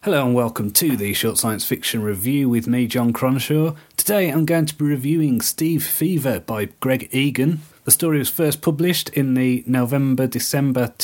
Hello and welcome to the Short Science Fiction Review with me, John Cronshaw. Today I'm going to be reviewing Steve Fever by Greg Egan. The story was first published in the November-December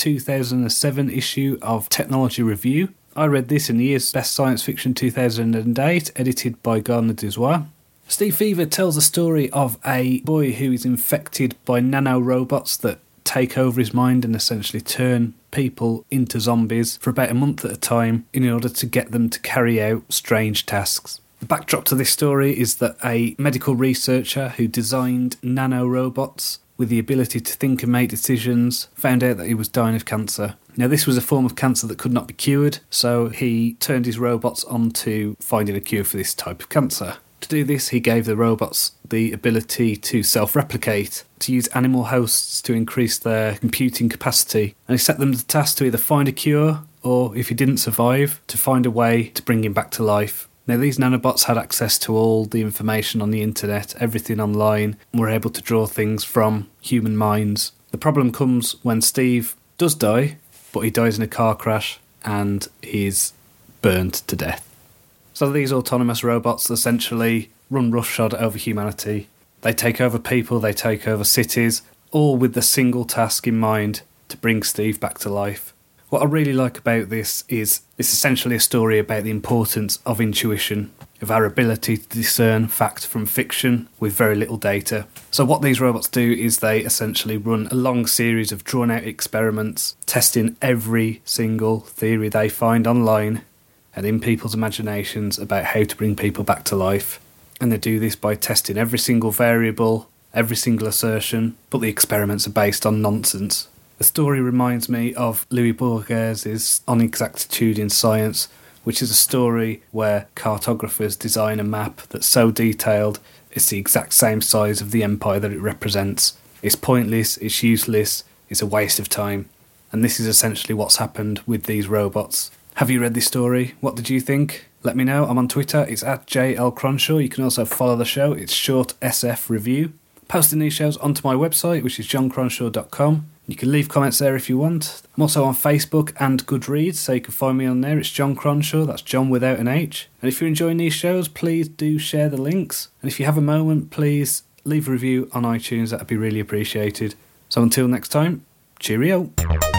2007 issue of Technology Review. I read this in the year's Best Science Fiction 2008, edited by Gardner Dozois. Steve Fever tells the story of a boy who is infected by nanorobots that take over his mind and essentially turn people into zombies for about a month at a time in order to get them to carry out strange tasks. The backdrop to this story is that a medical researcher who designed nanorobots with the ability to think and make decisions found out that he was dying of cancer. Now, this was a form of cancer that could not be cured, so he turned his robots onto finding a cure for this type of cancer. To do this, he gave the robots the ability to self-replicate, to use animal hosts to increase their computing capacity, and he set them the task to either find a cure, or if he didn't survive, to find a way to bring him back to life. Now, these nanobots had access to all the information on the internet, everything online, and were able to draw things from human minds. The problem comes when Steve does die, but he dies in a car crash, and he's burned to death. So these autonomous robots essentially run roughshod over humanity. They take over people, they take over cities, all with the single task in mind to bring Steve back to life. What I really like about this is it's essentially a story about the importance of intuition, of our ability to discern fact from fiction with very little data. So what these robots do is they essentially run a long series of drawn-out experiments, testing every single theory they find online and in people's imaginations about how to bring people back to life. And they do this by testing every single variable, every single assertion, but the experiments are based on nonsense. The story reminds me of Louis Bourgeois' On Exactitude in Science, which is a story where cartographers design a map that's so detailed it's the exact same size of the empire that it represents. It's pointless, it's useless, it's a waste of time. And this is essentially what's happened with these robots. Have you read this story? What did you think? Let me know. I'm on Twitter. It's at JL Cronshaw. You can also follow the show. It's Short SF Review. Posting these shows onto my website, which is johncronshaw.com. You can leave comments there if you want. I'm also on Facebook and Goodreads, so you can find me on there. It's John Cronshaw. That's John without an H. And if you're enjoying these shows, please do share the links. And if you have a moment, please leave a review on iTunes. That would be really appreciated. So until next time, cheerio.